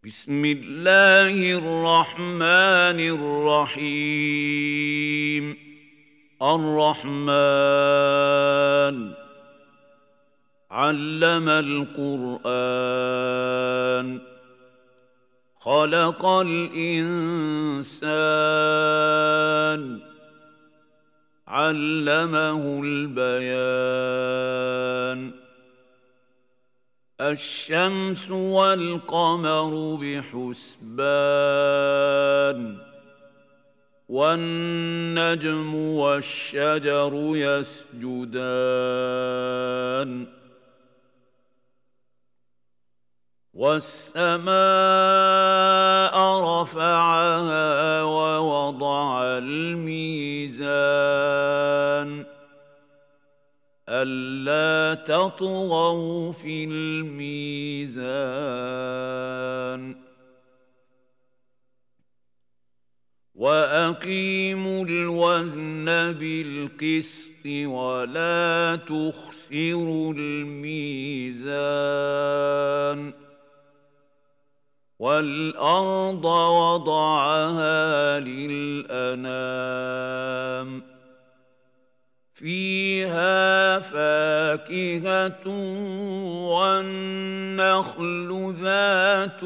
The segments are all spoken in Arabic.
بسم الله الرحمن الرحيم. الرحمن علم القرآن خلق الإنسان علمه البيان الشمس والقمر بحسبان والنجم والشجر يسجدان والسماء رفعها ووضع الميزان ألا تطغوا في الميزان وأقيموا الوزن بالقسط ولا تخسروا الميزان والأرض وضعها للأنام فيها فاكهة والنخل ذات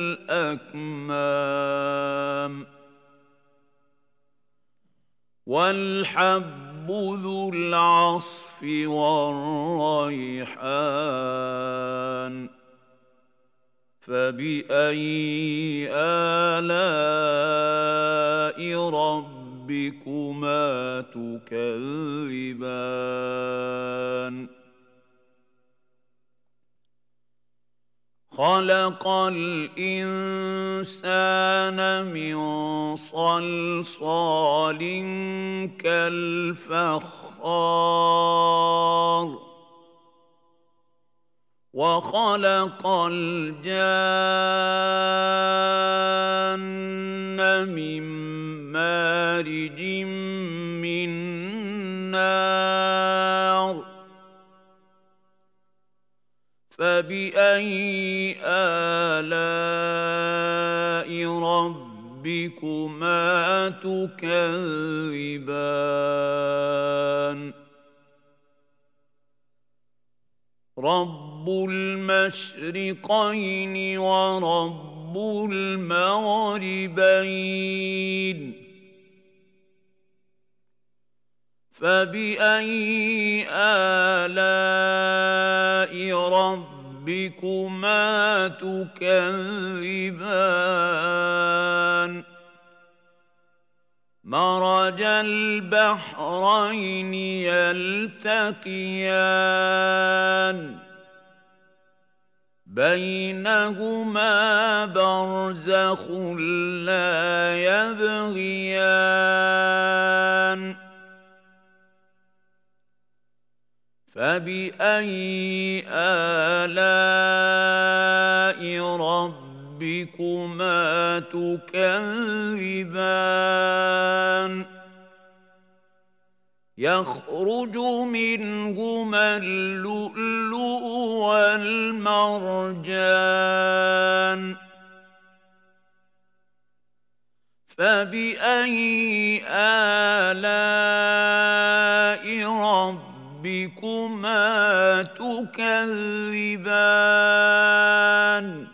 الأكمام والحب ذو العصف والريحان فبأي آلاء ربكما تكذبان خلق الإنسان من صلصال كالفخار وخلق الجان من مارج من نار فبأي آلاء ربكما تكذبان رب المشرقين ورب المغربين فبأي آلاء ربكما تكذبان مرج البحرين يلتقيان بينهما برزخ لا يبغيان فبأي آلاء ربكما تكذبان يخرج منهما اللؤلؤ والمرجان فبأي آلاء ربكما تكذبان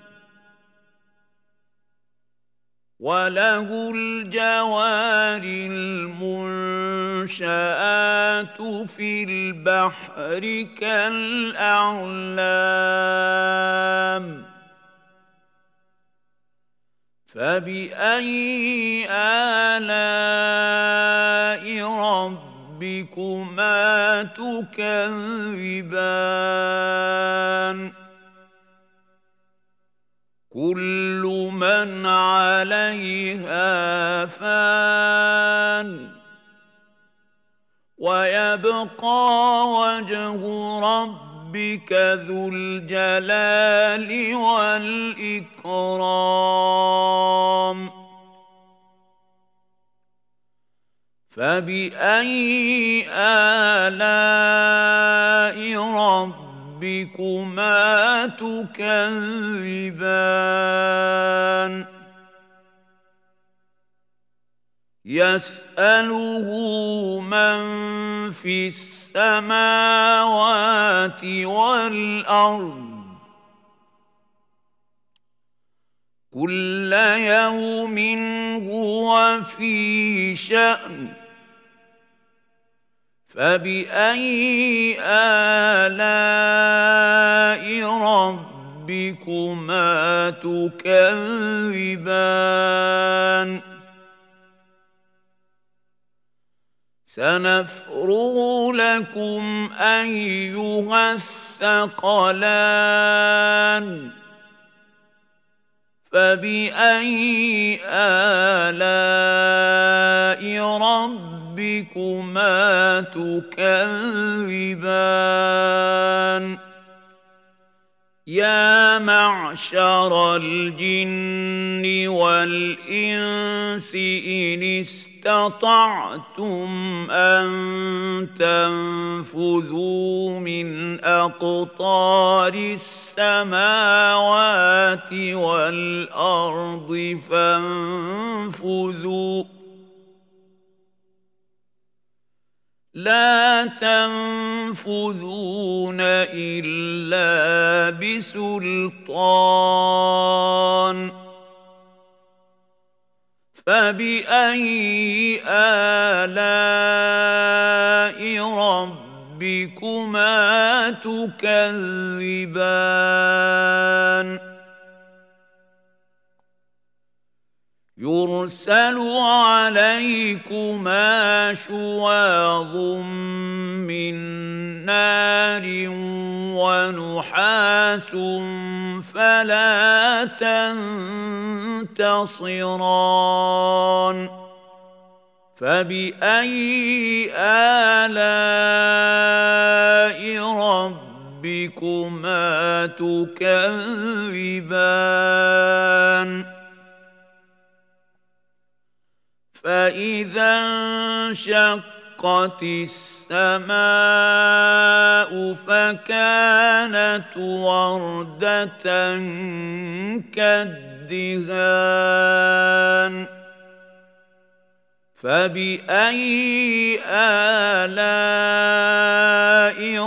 وله الجوار المنشآت في البحر كالأعلام فبأي آلاء ربكما تكذبان كل من عليها فان ويبقى وجه ربك ذو الجلال والإكرام فبأي آلاء ربكما تكذبان يسأله من في السماوات والأرض كل يوم هو في شأن فبأي آلاء ربكما تكذبان سنفرغ لكم أيها الثقلان فبأي آلاء ربكما تكذبان يا معشر الجن والإنس إن استطعتم أن تنفذوا من أقطار السماوات والأرض فانفذوا لا تنفذون إلا بسلطان فبأي آلاء ربكما تكذبان يرسل عليكما شواظ من نار ونحاس فلا تنتصران فبأي آلاء ربكما تكذبان فإذا انشقت السماء فكانت وردة كالدهان فبأي آلاء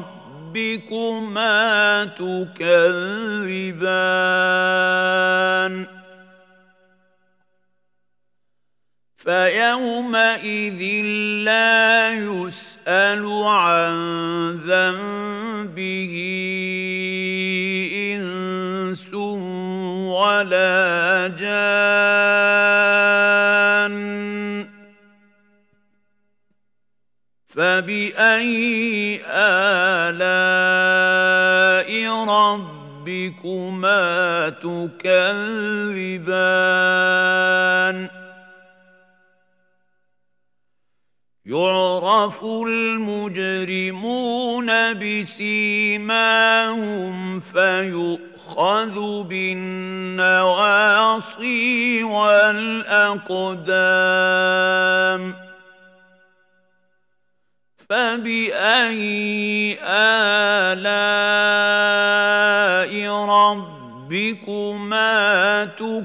ربكما تكذبان فيومئذ لا يسأل عن ذنبه إنس ولا جان فبأي آلاء ربكما تكذبان يعرف المجرمون بسيماهم فيؤخذ بالنواصي والأقدام فبأي آلاء ربكما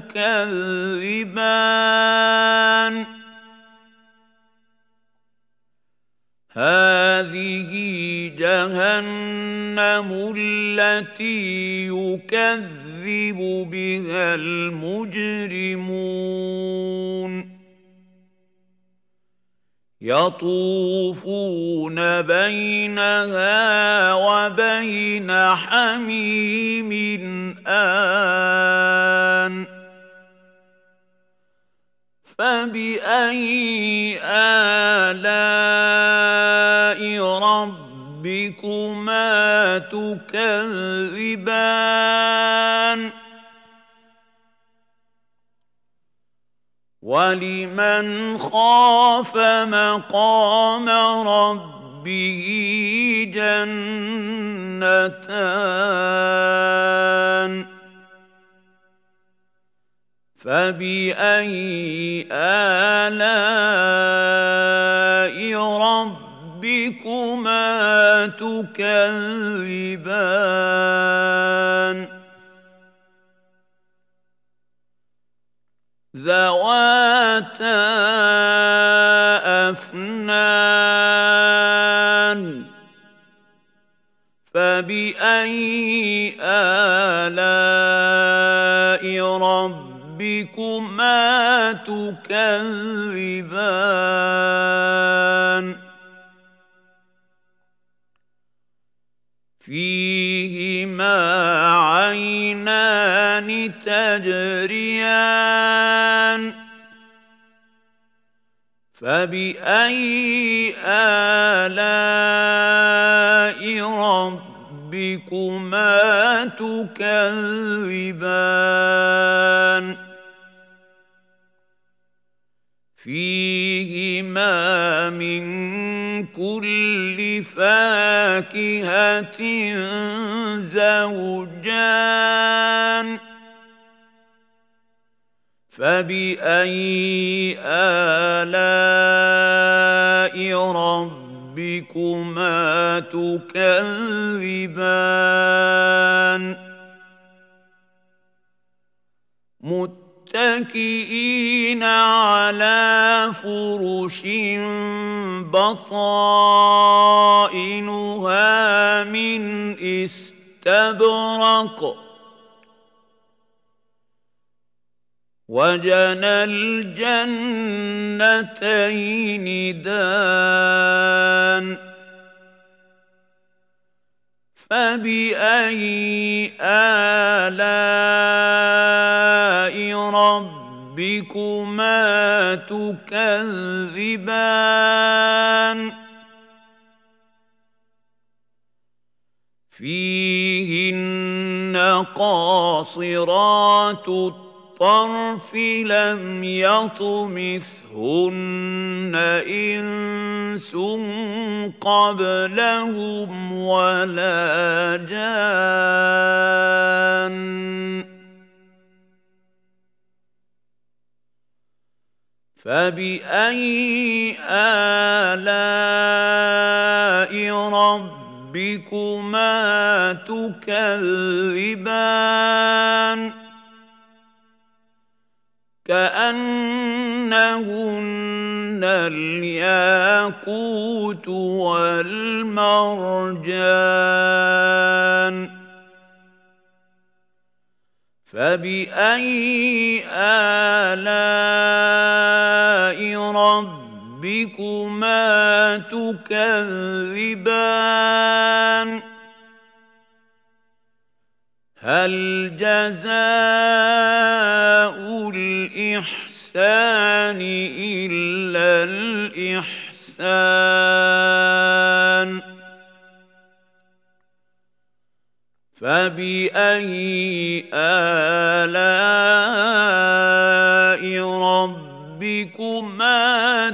تكذبان هذه جهنم التي يكذب بها المجرمون يطوفون بينها وبين حميم آن فبأي آلاء ربكما تكذبان ولمن خاف مقام ربه جنتان فبأي آلاء ربكما تكذبان ذواتا أفنان فبأي آلاء ربكما تكذبان فيهما عينان تجريان فبأي آلاء ربكما تكذبان فيهما من كل فاكهة زوجان فبأي آلاء ربكما تكذبان متكئين على فرش بطائنها من استبرق وجنى الجنتين دان فبأي آلاء ربكما تكذبان فيهن قاصرات الطرف لم يطمثهن إنس قبلهم ولا جان فبأي آلاء ربكما تكذبان كأنهن الياقوت والمرجان فبأي آلاء ربكما تكذبان هل جزاء الإحسان إلا الإحسان فبأي آلاء ربكما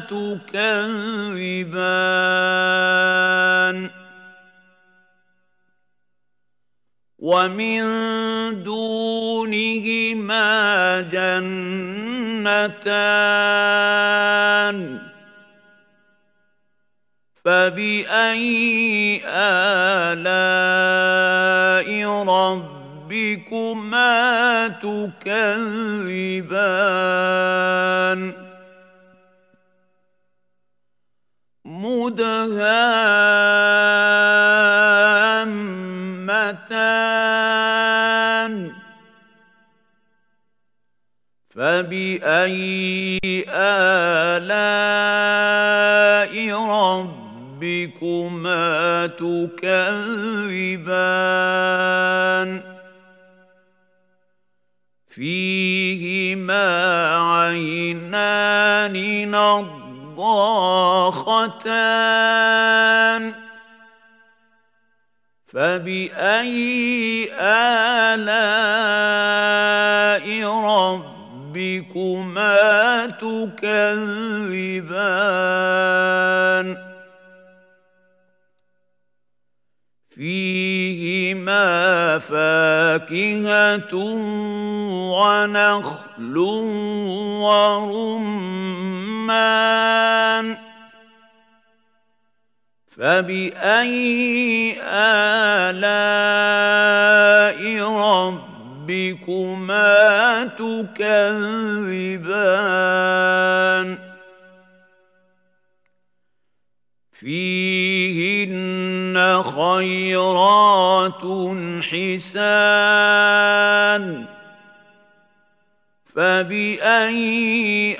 تكذبان ومن دونهما جنتان فبأي آلاء ربكما تكذبان مدهامتان فبأي آلاء ربكما تكذبان فيهما عينان نضاختان فبأي آلاء ربكما تكذبان فيهما فاكهة ونخل ورمان فبأي آلاء ربكما ربكما تكذبان فيهن خيرات حسان فبأي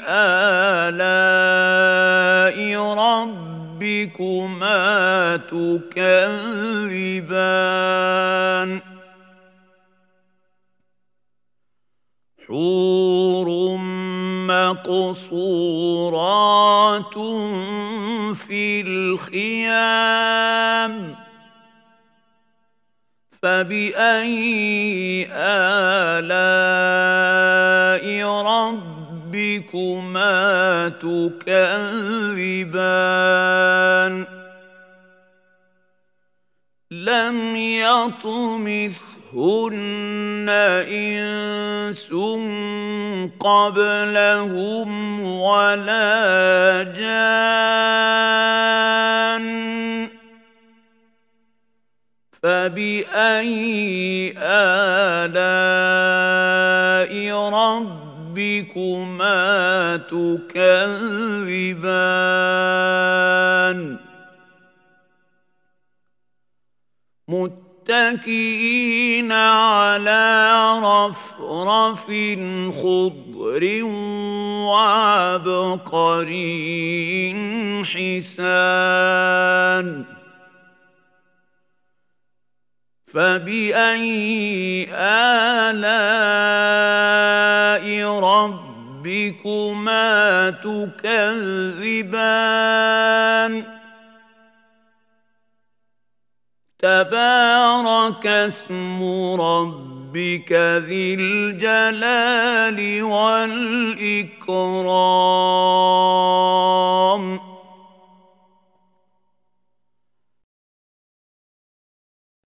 آلاء ربكما تكذبان حور مقصورات في الخيام فبأي آلاء ربكما تكذبان لم يطمثهن إنس قبلهم ولا جان فبأي آلاء ربكما تكذبان متكئين على رفرف خضر وعبقري حسان فبأي آلاء ربكما تكذبان تبارك اسم ربك ذي الجلال والإكرام